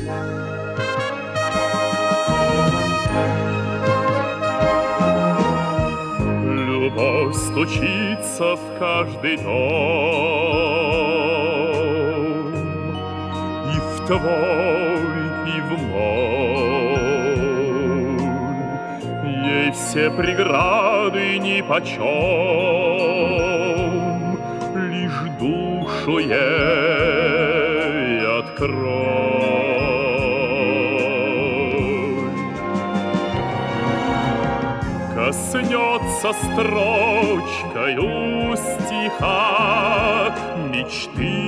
Любовь стучится в каждый дом, и в твой, и в мой. Ей все преграды нипочем, лишь душу ей открой. Коснется строчкою стиха мечты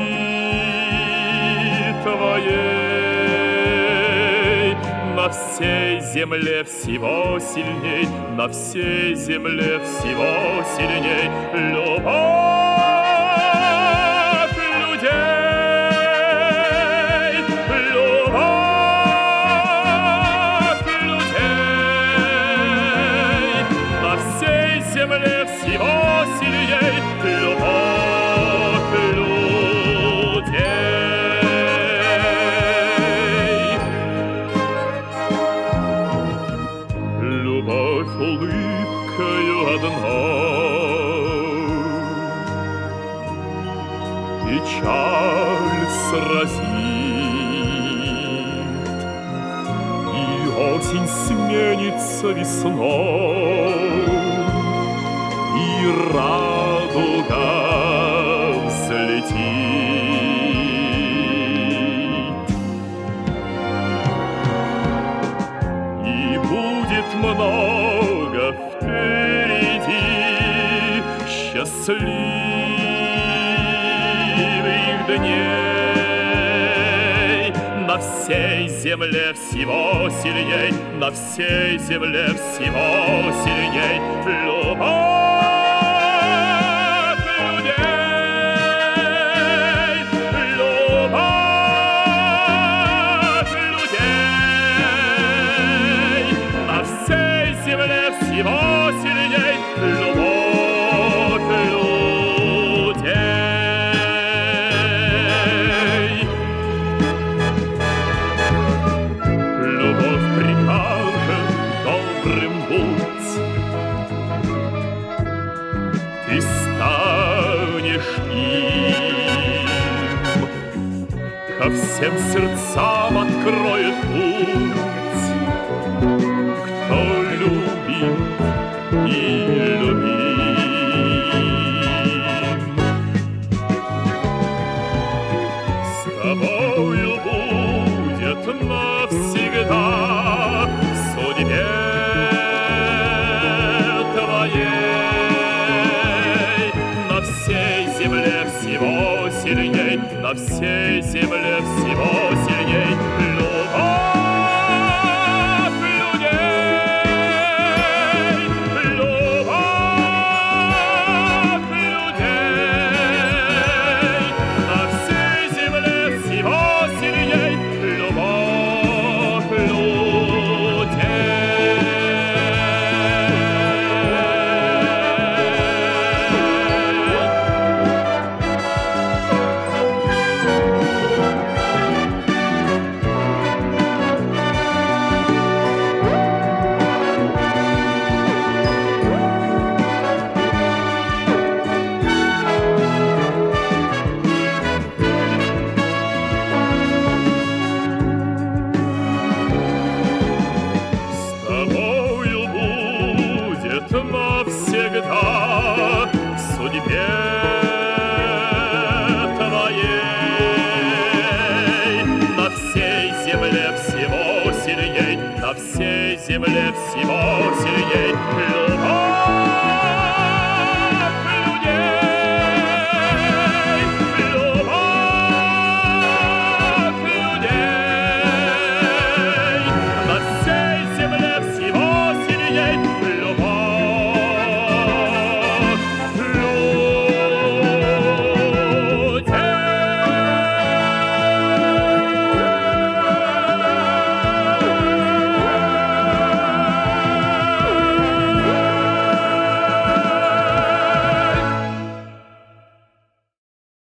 твоей. На всей земле всего сильней, на всей земле всего сильней любовь людей, любовь людей. На всей земле всего сильней любовь людей. Любовь улыбкою одной печаль сразит, и осень сменится весной, и радуга взлетит, и будет много впереди счастливых дней. На всей земле всего сильней, на всей земле всего сильней любовь людей, любовь людей. На всей земле всего сильней любовь людей. Любовь прикажет добрым будь, ты станешь им, ко всем сердцам откроет путь, кто любит и любим. С тобою будет навсегда в судьбе твоей. На всей земле всего сильней, на всей земле всего сильней любовь людей, любовь людей. На всей земле всего сильней любовь людей. С тобою будет навсегда в судьбе твоей. На всей земле всего сильней, на всей земле всего сильней